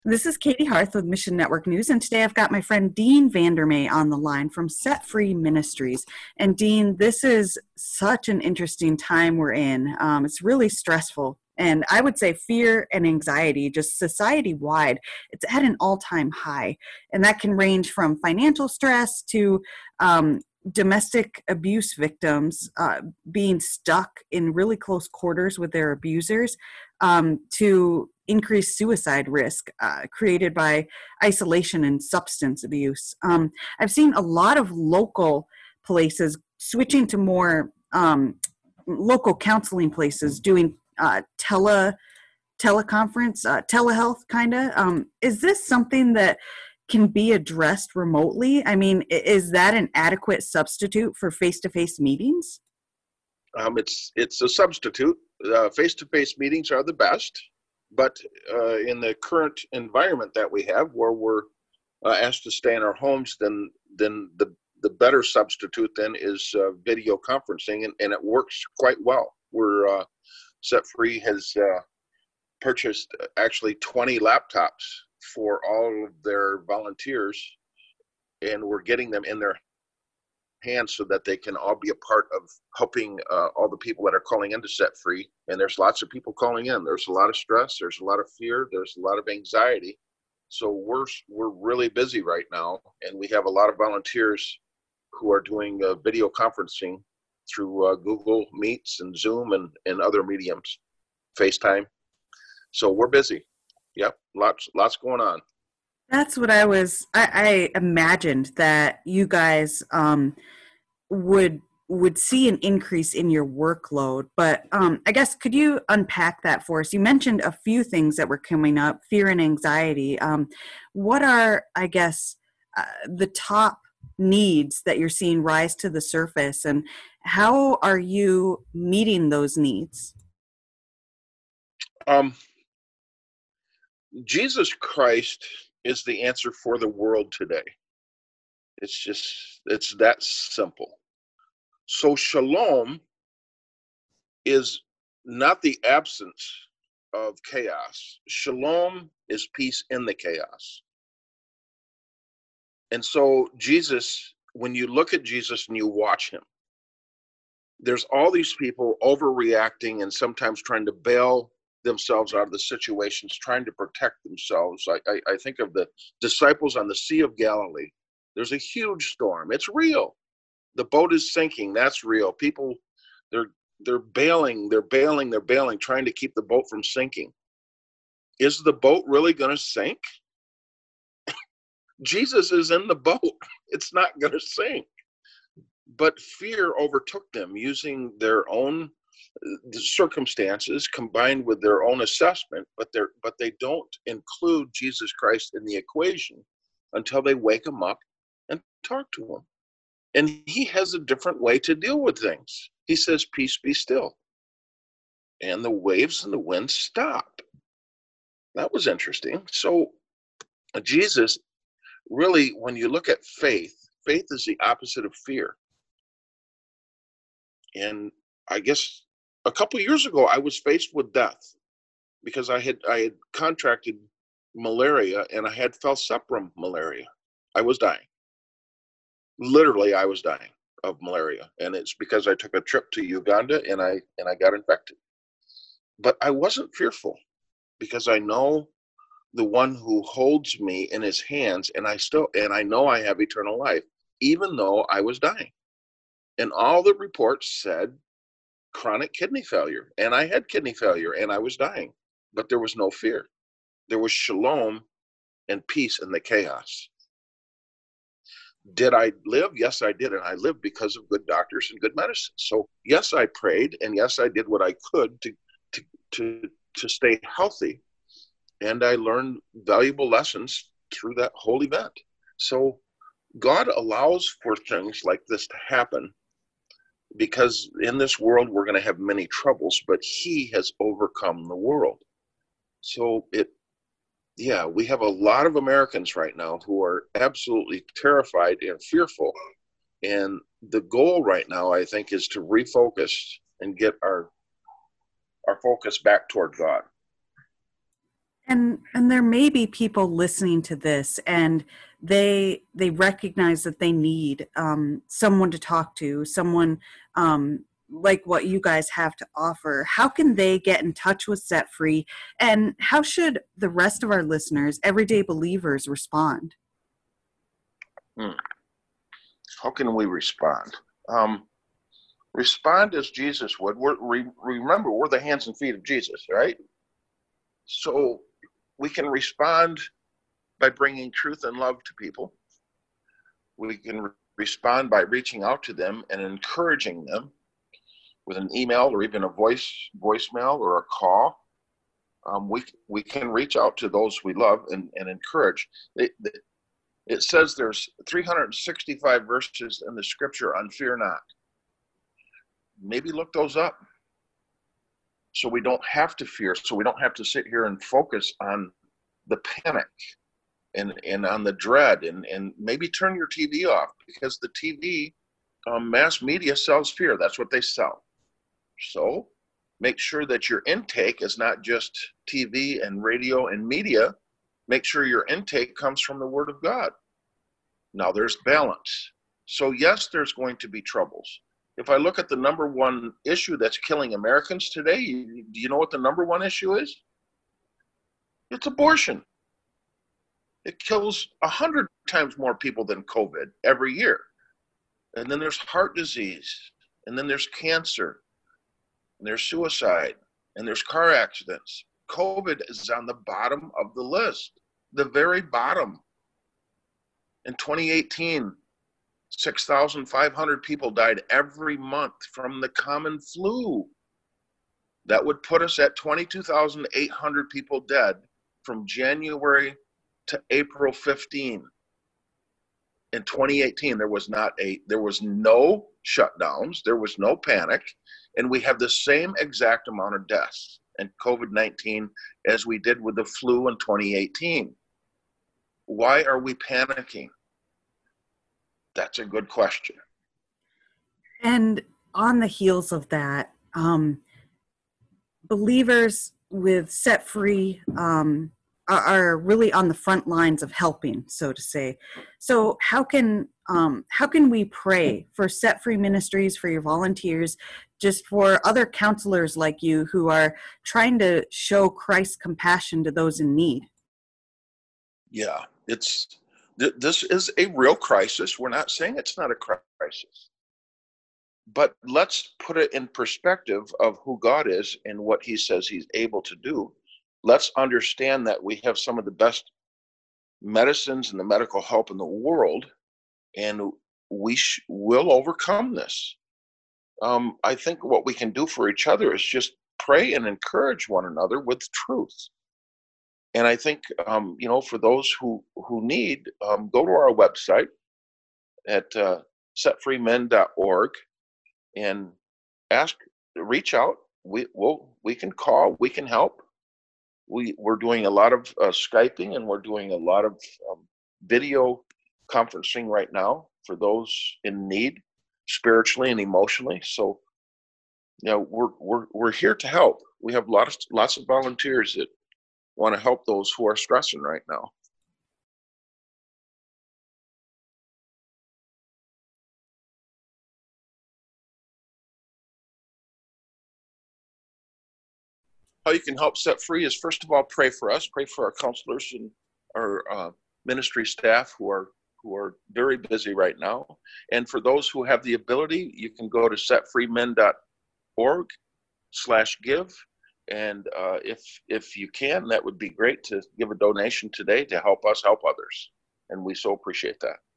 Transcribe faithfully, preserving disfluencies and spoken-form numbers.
This is Katie Harth with Mission Network News, and today I've got my friend Dean Vandermay on the line from Set Free Ministries. And Dean, this is such an interesting time we're in. Um, it's really stressful, and I would say fear and anxiety, just society-wide, it's at an all-time high. And that can range from financial stress to um, domestic abuse victims uh, being stuck in really close quarters with their abusers, um, to increased suicide risk uh, created by isolation and substance abuse. Um, I've seen a lot of local places switching to more um, local counseling places doing uh, tele teleconference, uh, telehealth kind of. Um, is this something that can be addressed remotely? I mean, is that an adequate substitute for face-to-face meetings? Um, it's it's a substitute. Uh, face-to-face meetings are the best, but uh, in the current environment that we have, where we're uh, asked to stay in our homes, then then the the better substitute then is uh, video conferencing, and, and it works quite well. We're uh, Set Free has uh, purchased actually twenty laptops for all of their volunteers, and we're getting them in their hands so that they can all be a part of helping uh, all the people that are calling in to Set Free. And there's lots of people calling in. There's a lot of stress. There's a lot of fear. There's a lot of anxiety. So we're we're really busy right now, and we have a lot of volunteers who are doing uh, video conferencing through uh, Google Meets and Zoom and, and other mediums, FaceTime. So we're busy. Yep, lots lots going on. That's what I was, I, I imagined that you guys um, would would see an increase in your workload. But um, I guess, could you unpack that for us? You mentioned a few things that were coming up, fear and anxiety. Um, what are, I guess, uh, the top needs that you're seeing rise to the surface, and how are you meeting those needs? Um, Jesus Christ is the answer for the world today. It's just, it's that simple. So shalom is not the absence of chaos. Shalom is peace in the chaos. And so Jesus, when you look at Jesus and you watch him, there's all these people overreacting and sometimes trying to bail themselves out of the situations, trying to protect themselves. I, I, I think of the disciples on the Sea of Galilee. There's a huge storm. It's real. The boat is sinking. That's real. People, they're they're bailing, they're bailing, they're bailing, trying to keep the boat from sinking. Is the boat really going to sink? Jesus is in the boat. It's not going to sink. But fear overtook them, using their own circumstances combined with their own assessment, but they're but they don't include Jesus Christ in the equation until they wake him up and talk to him. And he has a different way to deal with things. He says, "Peace, be still." And the waves and the wind stop. That was interesting. So Jesus, really, when you look at faith, faith is the opposite of fear. And I guess a couple of years ago, I was faced with death because I had I had contracted malaria, and I had falciparum malaria. I was dying. Literally, I was dying of malaria, and it's because I took a trip to Uganda and I and I got infected. But I wasn't fearful because I know the one who holds me in his hands, and I still and I know I have eternal life, even though I was dying. And all the reports said chronic kidney failure, and I had kidney failure, and I was dying, but there was no fear. There was shalom and peace in the chaos. Did I live? Yes, I did, and I lived because of good doctors and good medicine. So yes, I prayed, and yes, I did what I could to to to to stay healthy, and I learned valuable lessons through that whole event. So God allows for things like this to happen, because in this world we're going to have many troubles, but he has overcome the world. So it, yeah, we have a lot of Americans right now who are absolutely terrified and fearful. And the goal right now, I think, is to refocus and get our our focus back toward God. And and there may be people listening to this, and they they recognize that they need um, someone to talk to, someone um, like what you guys have to offer. How can they get in touch with Set Free, and how should the rest of our listeners, everyday believers, respond? Hmm. How can we respond? Um, respond as Jesus would. We're, re, remember, we're the hands and feet of Jesus, right? So we can respond by bringing truth and love to people. We can re- respond by reaching out to them and encouraging them with an email or even a voice voicemail or a call. Um, we we can reach out to those we love and, and encourage. It, it says there's three hundred sixty-five verses in the scripture on fear not. Maybe look those up so we don't have to fear, so we don't have to sit here and focus on the panic and, and on the dread, and, and maybe turn your T V off, because the T V, um, mass media sells fear. That's what they sell. So make sure that your intake is not just T V and radio and media. Make sure your intake comes from the Word of God. Now there's balance. So yes, there's going to be troubles. If I look at the number one issue that's killing Americans today, do you know what the number one issue is? It's abortion. It kills a hundred times more people than COVID every year. And then there's heart disease, and then there's cancer, and there's suicide, and there's car accidents. COVID is on the bottom of the list, the very bottom. In twenty eighteen, six thousand five hundred people died every month from the common flu. That would put us at twenty-two thousand eight hundred people dead from January to April fifteenth. In twenty eighteen, there was not a, there was no shutdowns, there was no panic, and we have the same exact amount of deaths in COVID nineteen as we did with the flu in twenty eighteen. Why are we panicking? That's a good question. And on the heels of that, um, believers with Set Free um, are, are really on the front lines of helping, so to say. So how can um, how can we pray for Set Free Ministries, for your volunteers, just for other counselors like you who are trying to show Christ's compassion to those in need? Yeah, it's th- this is a real crisis. We're not saying it's not a crisis, but let's put it in perspective of who God is and what he says he's able to do. Let's understand that we have some of the best medicines and the medical help in the world, and we sh- will overcome this. Um, I think what we can do for each other is just pray and encourage one another with truth. And I think, um, you know, for those who, who need, um, go to our website at uh, set free men dot org and ask, reach out. We will, we can call, we can help. We, we're doing a lot of uh, Skyping, and we're doing a lot of um, video conferencing right now for those in need, spiritually and emotionally. So, you know, we're, we're, we're here to help. We have lots, lots of volunteers that want to help those who are stressing right now. How you can help Set Free is, first of all, pray for us, pray for our counselors and our uh, ministry staff who are who are very busy right now. And for those who have the ability, you can go to set free men dot org slash give. And uh, if if you can, that would be great to give a donation today to help us help others. And we so appreciate that.